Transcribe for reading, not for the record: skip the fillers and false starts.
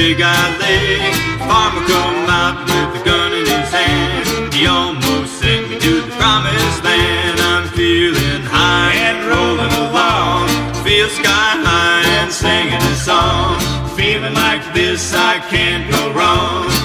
big-eyed lake. Farmer come out with a gun in his hand. He almost sent me to the promised land. I'm feeling high and rolling along, feel sky high and singing a song. Feeling like this, I can't go wrong.